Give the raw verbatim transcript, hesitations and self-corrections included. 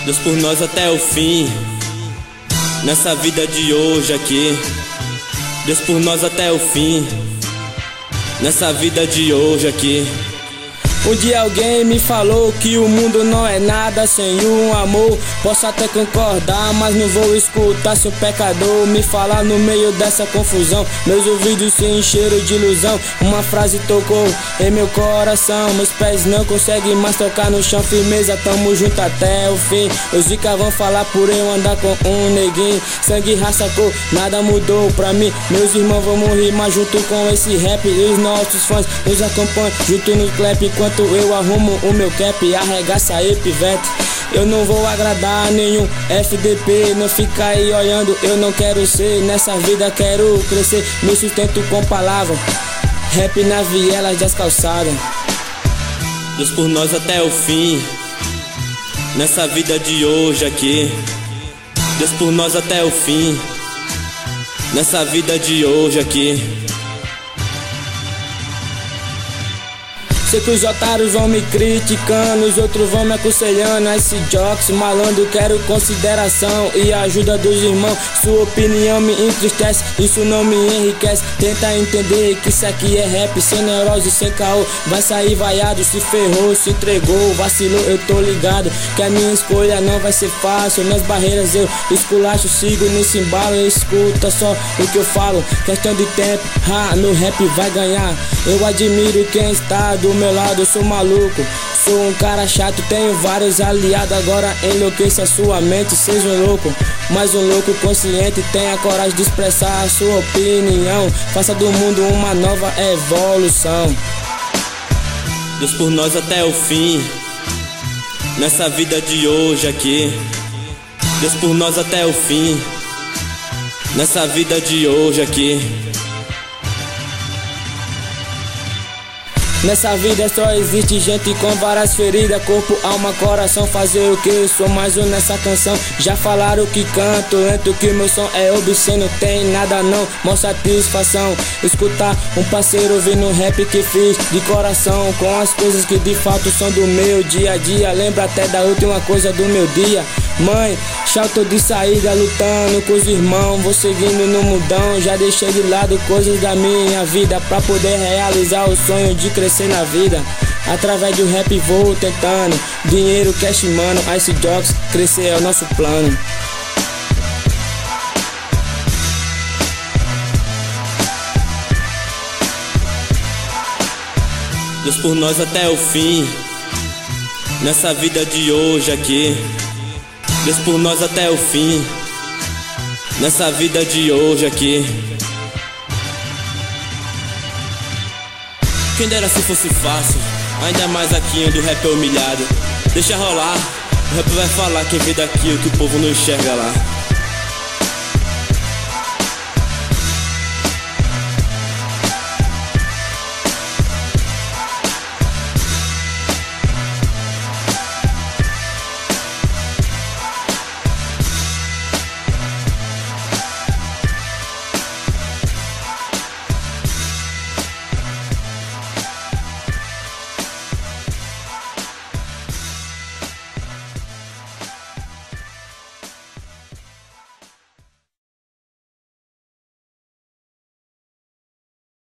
Deus por nós até o fim, nessa vida de hoje aqui. Deus por nós até o fim, nessa vida de hoje aqui. Um dia alguém me falou que o mundo não é nada sem um amor. Posso até concordar, mas não vou escutar se um pecador me falar no meio dessa confusão. Meus ouvidos se encheram de ilusão, uma frase tocou em meu coração. Meus pés não conseguem mais tocar no chão. Firmeza, tamo junto até o fim. Os Zika vão falar por eu andar com um neguinho. Sangue, raça, cor, nada mudou pra mim. Meus irmãos vamos rimar junto com esse rap. E os nossos fãs nos acompanham junto no clap. Enquanto eu arrumo o meu cap, arregaça aí, pivete. Eu não vou agradar nenhum F D P, não fica aí olhando, eu não quero ser. Nessa vida quero crescer, me sustento com palavra. Rap na vielas das calçadas. Deus por nós até o fim, nessa vida de hoje aqui. Deus por nós até o fim, nessa vida de hoje aqui. Sei que os otários vão me criticando, os outros vão me aconselhando. Esse jokes, malandro, quero consideração e a ajuda dos irmãos. Sua opinião me entristece, isso não me enriquece. Tenta entender que isso aqui é rap, sem neurose, sem caô. Vai sair vaiado, se ferrou, se entregou, vacilou, eu tô ligado que a minha escolha não vai ser fácil. Minhas barreiras eu esculacho, sigo nesse embalo. Escuta só o que eu falo, questão de tempo, ha, no rap vai ganhar. Eu admiro quem está do meu lado, eu sou maluco, sou um cara chato, tenho vários aliados. Agora enlouqueça sua mente, seja um louco, mas um louco consciente. Tenha coragem de expressar a sua opinião, faça do mundo uma nova evolução. Deus por nós até o fim, nessa vida de hoje aqui. Deus por nós até o fim, nessa vida de hoje aqui. Nessa vida só existe gente com várias feridas, corpo, alma, coração, fazer o que? Sou mais um nessa canção. Já falaram que canto lento, que meu som é obsceno. Tem nada não, mó satisfação escutar um parceiro ouvindo rap que fiz de coração, com as coisas que de fato são do meu dia a dia. Lembra até da última coisa do meu dia. Mãe, tô de saída lutando com os irmãos, vou seguindo no mundão. Já deixei de lado coisas da minha vida pra poder realizar o sonho de crescer na vida. Através do rap vou tentando dinheiro, cash, mano, Ice Jokes, crescer é o nosso plano. Deus por nós até o fim, nessa vida de hoje aqui. Deus por nós até o fim, nessa vida de hoje aqui. Quem dera se fosse fácil, ainda mais aqui onde o rap é humilhado. Deixa rolar, o rap vai falar quem vê daqui o que o povo não enxerga lá.